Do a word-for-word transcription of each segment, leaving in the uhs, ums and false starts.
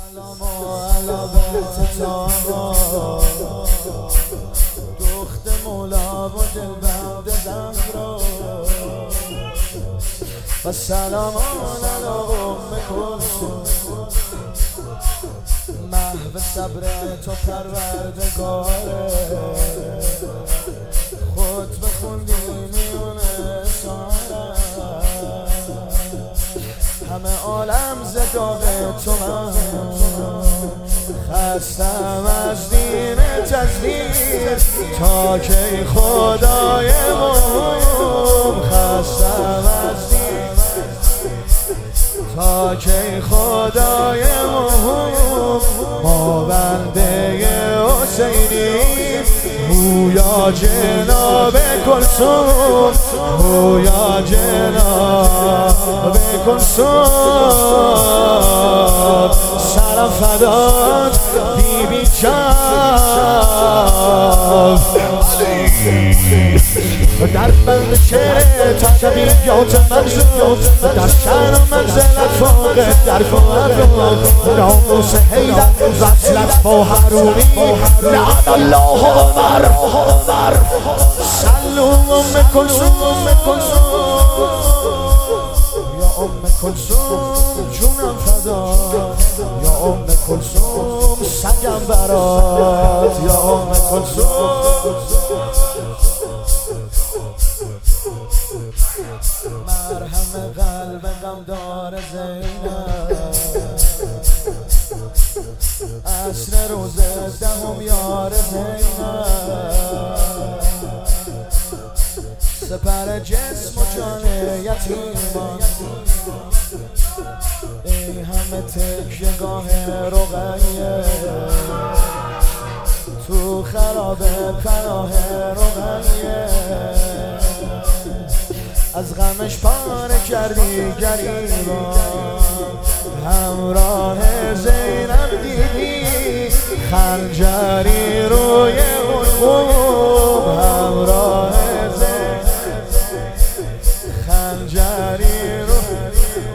سلام علی بیت طاها دخت مولا و دلبند زهرا و سلام علی ام کلثوم محو صبر تو پروردگاره خود بخوندی میونه ساره همه عالم زداغ تو من خستم از دین تزویر تا کی خدای مهم خستم از دین تا کی خدای مهم ما بنده حسینی هویا جناب کلثوم هویا جناب کلثوم سلام فدات بی بی جان در بند شعر تجربیات منظور در شهر و منزلت فوق در فوق ناموس حیدر وصلت با حرومی لعن الله عمر صلوا ام کلثوم یا ام کلثوم جونم فدا یا ام کلثوم سگم برات یا ام کلثوم مرهم قلب غمدار زینب عصر روز دهم یار زینب سپر جسم و جان یتیمان ای همه تکیه‌گاه رقیه تو خرابه پناه رقیه از غمش پاره کردی گریبان همراه زینب دیدی خنجری روی قلوب همراه زینب خنجری روی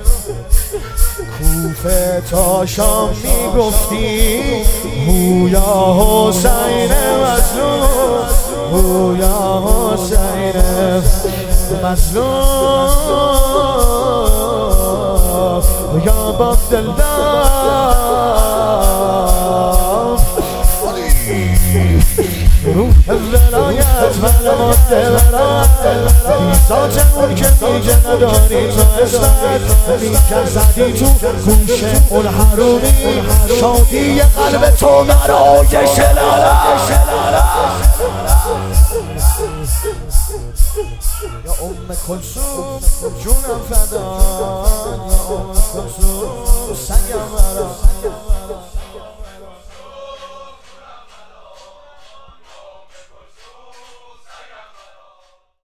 کوفه تا شام میگفتی هویا حسین مظلوم هویا حسین مظلوم یا باب دلدار روح ولایت ملامات ولایت بیزاج اون که دیگه نداری تو اسمت میکر زدی تو گوش اون حرومی شادی قلب تو برای شلالت یا ام کلثوم جونم فدا یا ام کلثوم سگم برات